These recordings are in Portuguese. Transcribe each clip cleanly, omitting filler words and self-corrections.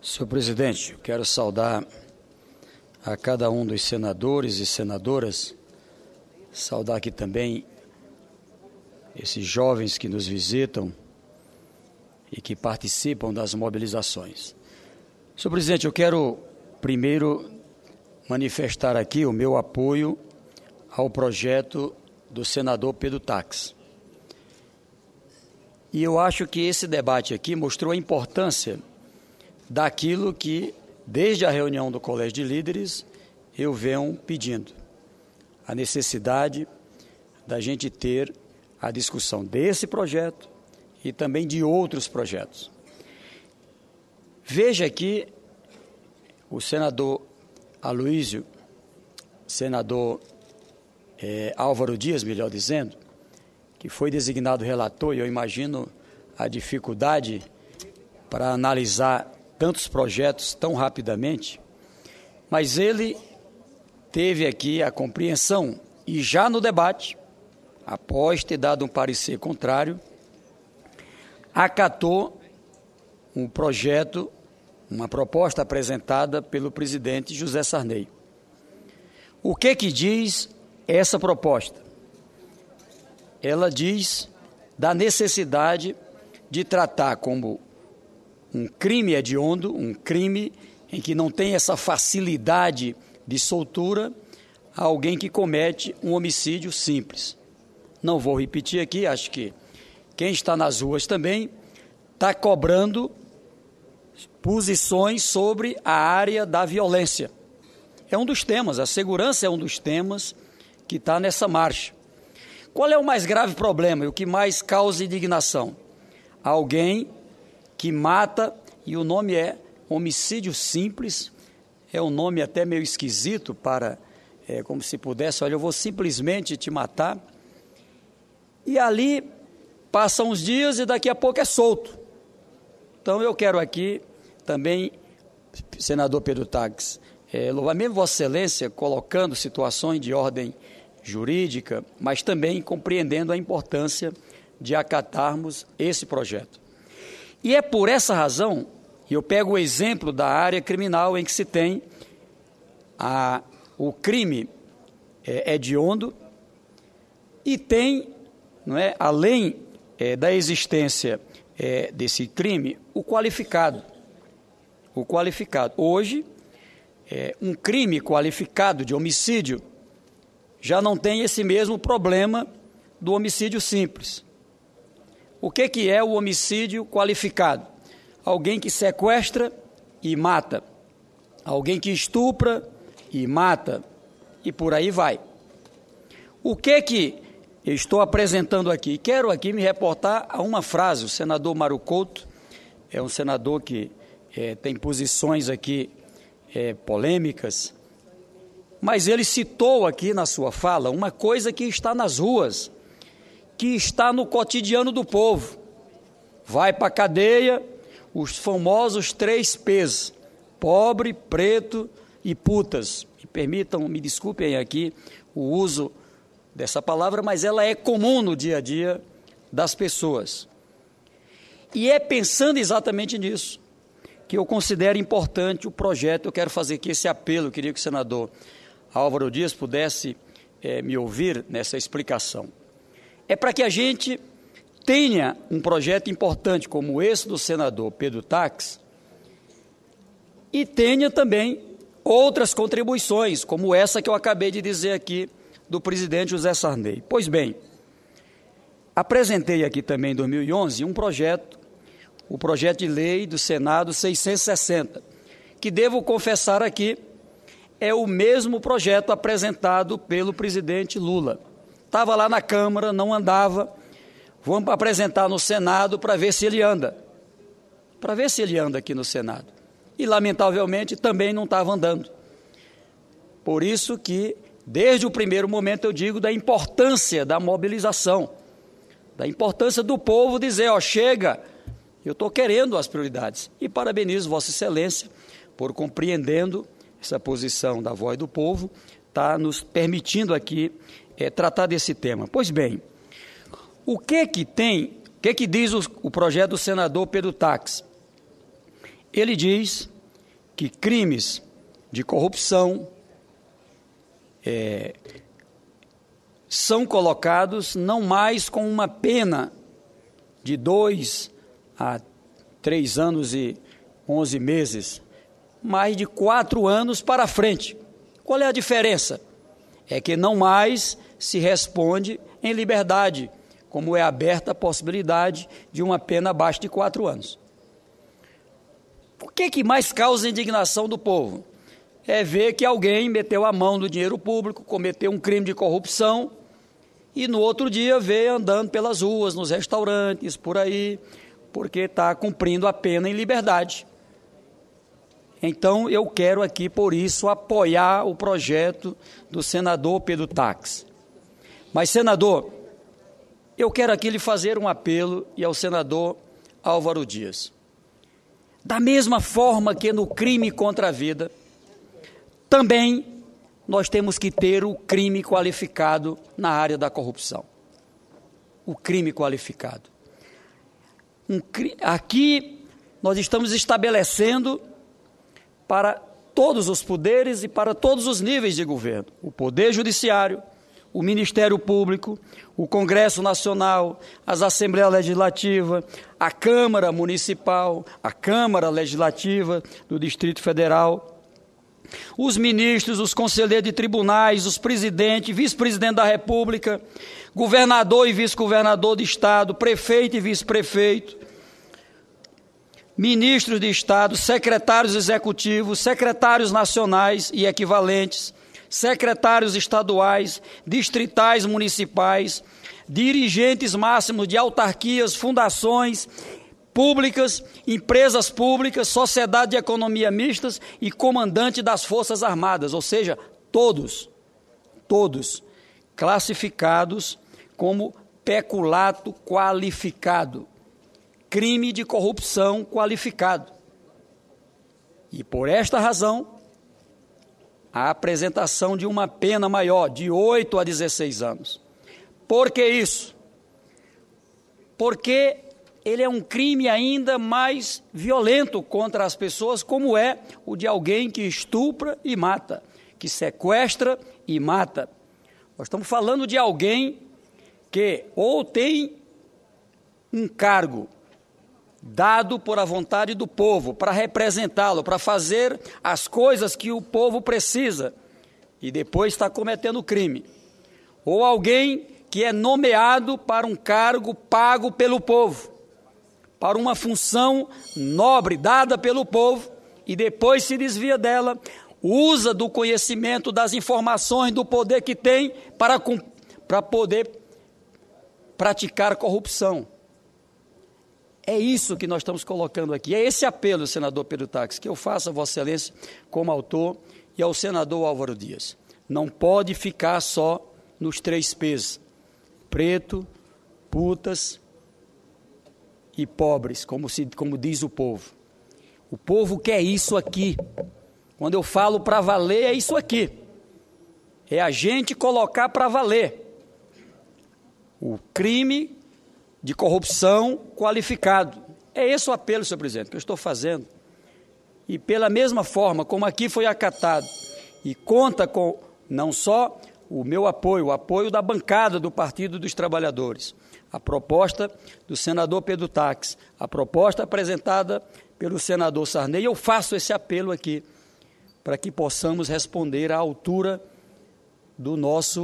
Senhor presidente, eu quero saudar a cada um dos senadores e senadoras, saudar aqui também esses jovens que nos visitam e que participam das mobilizações. Senhor presidente, eu quero primeiro manifestar aqui o meu apoio ao projeto do senador Pedro Taques. E eu acho que esse debate aqui mostrou a importância daquilo que, desde a reunião do Colégio de Líderes, eu venho pedindo. A necessidade da gente ter a discussão desse projeto e também de outros projetos. Veja que o senador Aloísio, senador Álvaro Dias, melhor dizendo, que foi designado relator, e eu imagino a dificuldade para analisar tantos projetos tão rapidamente, mas ele teve aqui a compreensão e já no debate, após ter dado um parecer contrário, acatou um projeto, uma proposta apresentada pelo presidente José Sarney. O que diz essa proposta? Ela diz da necessidade de tratar como um crime hediondo, um crime em que não tem essa facilidade de soltura, alguém que comete um homicídio simples. Não vou repetir aqui, acho que quem está nas ruas também está cobrando posições sobre a área da violência. É um dos temas, a segurança é um dos temas que está nessa marcha. Qual é o mais grave problema e o que mais causa indignação? Alguém que mata, e o nome é homicídio simples, é um nome até meio esquisito para, como se pudesse, olha, eu vou simplesmente te matar, e ali passam uns dias e daqui a pouco é solto. Então eu quero aqui também, senador Pedro Taques, louvar mesmo Vossa Excelência, colocando situações de ordem jurídica, mas também compreendendo a importância de acatarmos esse projeto. E é por essa razão, eu pego o exemplo da área criminal em que se tem o crime hediondo e tem, não é, além da existência desse crime, o qualificado. O qualificado. Hoje, um crime qualificado de homicídio já não tem esse mesmo problema do homicídio simples. O que é o homicídio qualificado? Alguém que sequestra e mata, alguém que estupra e mata, e por aí vai. O que eu estou apresentando aqui? Quero aqui me reportar a uma frase. O senador Mário Couto é um senador que tem posições aqui polêmicas, mas ele citou aqui na sua fala uma coisa que está nas ruas, que está no cotidiano do povo. Vai para a cadeia os famosos 3 P's, pobre, preto e putas. Me desculpem aqui o uso dessa palavra, mas ela é comum no dia a dia das pessoas. E é pensando exatamente nisso que eu considero importante o projeto. Eu quero fazer aqui esse apelo, eu queria que o senador Álvaro Dias pudesse me ouvir nessa explicação. É para que a gente tenha um projeto importante como esse do senador Pedro Taques e tenha também outras contribuições, como essa que eu acabei de dizer aqui do presidente José Sarney. Pois bem, apresentei aqui também em 2011 um projeto, o projeto de lei do Senado 660, que devo confessar aqui, é o mesmo projeto apresentado pelo presidente Lula. Estava lá na Câmara, não andava, vamos apresentar no Senado para ver se ele anda. Para ver se ele anda aqui no Senado. E, lamentavelmente, também não estava andando. Por isso que, desde o primeiro momento, eu digo da importância da mobilização, da importância do povo dizer, chega, eu estou querendo as prioridades. E parabenizo Vossa Excelência por compreendendo essa posição da voz do povo, está nos permitindo aqui tratar desse tema. Pois bem, o que diz o projeto do senador Pedro Taques? Ele diz que crimes de corrupção são colocados não mais com uma pena de 2 a 3 anos e 11 meses, mas de 4 anos para frente. Qual é a diferença? É que não mais se responde em liberdade, como é aberta a possibilidade de uma pena abaixo de 4 anos. O que mais causa indignação do povo? É ver que alguém meteu a mão no dinheiro público, cometeu um crime de corrupção e no outro dia vê andando pelas ruas, nos restaurantes, por aí, porque está cumprindo a pena em liberdade. Então, eu quero aqui, por isso, apoiar o projeto do senador Pedro Taques. Mas, senador, eu quero aqui lhe fazer um apelo e ao senador Álvaro Dias. Da mesma forma que no crime contra a vida, também nós temos que ter o crime qualificado na área da corrupção. O crime qualificado. Aqui nós estamos estabelecendo para todos os poderes e para todos os níveis de governo. O Poder Judiciário, o Ministério Público, o Congresso Nacional, as Assembleias Legislativas, a Câmara Municipal, a Câmara Legislativa do Distrito Federal, os ministros, os conselheiros de tribunais, os presidentes, vice-presidente da República, governador e vice-governador de Estado, prefeito e vice-prefeito, ministros de Estado, secretários executivos, secretários nacionais e equivalentes, secretários estaduais, distritais municipais, dirigentes máximos de autarquias, fundações públicas, empresas públicas, sociedade de economia mistas e comandante das Forças Armadas, ou seja, todos classificados como peculato qualificado, crime de corrupção qualificado. E por esta razão, a apresentação de uma pena maior, de 8 a 16 anos. Por que isso? Porque ele é um crime ainda mais violento contra as pessoas, como é o de alguém que estupra e mata, que sequestra e mata. Nós estamos falando de alguém que ou tem um cargo dado por a vontade do povo, para representá-lo, para fazer as coisas que o povo precisa, e depois está cometendo crime. Ou alguém que é nomeado para um cargo pago pelo povo, para uma função nobre dada pelo povo, e depois se desvia dela, usa do conhecimento, das informações, do poder que tem para poder praticar corrupção. É isso que nós estamos colocando aqui. É esse apelo, senador Pedro Taques, que eu faço a Vossa Excelência como autor e ao senador Álvaro Dias. Não pode ficar só nos 3 P's: preto, putas e pobres, como diz o povo. O povo quer isso aqui. Quando eu falo para valer, é isso aqui. É a gente colocar para valer o crime de corrupção qualificado. É esse o apelo, senhor presidente, que eu estou fazendo. E pela mesma forma, como aqui foi acatado, e conta com não só o meu apoio, o apoio da bancada do Partido dos Trabalhadores, a proposta do senador Pedro Taques, a proposta apresentada pelo senador Sarney, eu faço esse apelo aqui, para que possamos responder à altura do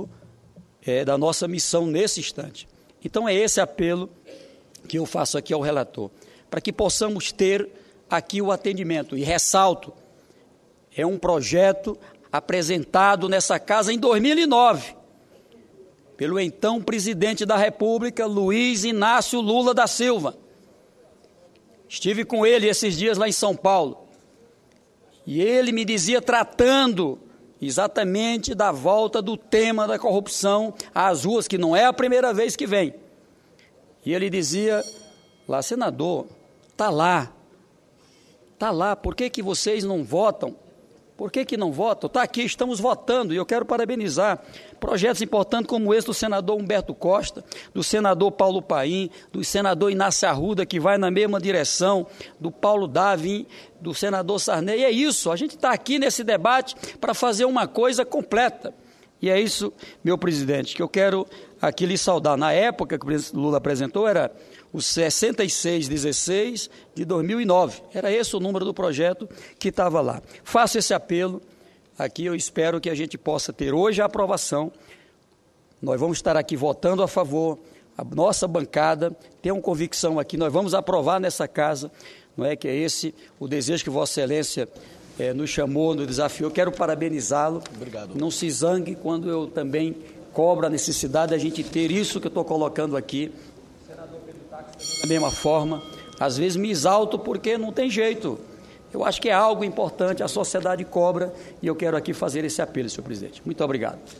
da nossa missão nesse instante. Então é esse apelo que eu faço aqui ao relator, para que possamos ter aqui o atendimento. E ressalto, é um projeto apresentado nessa casa em 2009, pelo então presidente da República, Luiz Inácio Lula da Silva. Estive com ele esses dias lá em São Paulo, e ele me dizia, tratando exatamente da volta do tema da corrupção às ruas, que não é a primeira vez que vem. E ele dizia lá, senador, está lá, por que vocês não votam Por que não votam? Está aqui, estamos votando, e eu quero parabenizar projetos importantes como esse do senador Humberto Costa, do senador Paulo Paim, do senador Inácio Arruda, que vai na mesma direção, do Paulo Davin, do senador Sarney. E é isso, a gente está aqui nesse debate para fazer uma coisa completa. E é isso, meu presidente, que eu quero aqui lhe saudar. Na época que o presidente Lula apresentou, era o 6616 de 2009. Era esse o número do projeto que estava lá. Faço esse apelo aqui, eu espero que a gente possa ter hoje a aprovação. Nós vamos estar aqui votando a favor, a nossa bancada tem uma convicção aqui, nós vamos aprovar nessa casa, não é que é esse o desejo que Vossa Excelência nos chamou, nos desafiou. Quero parabenizá-lo. Obrigado. Não se zangue quando eu também cobro a necessidade de a gente ter isso que eu estou colocando aqui. O senador Pedro Táxi, da mesma forma, às vezes me exalto porque não tem jeito. Eu acho que é algo importante, a sociedade cobra, e eu quero aqui fazer esse apelo, senhor presidente. Muito obrigado.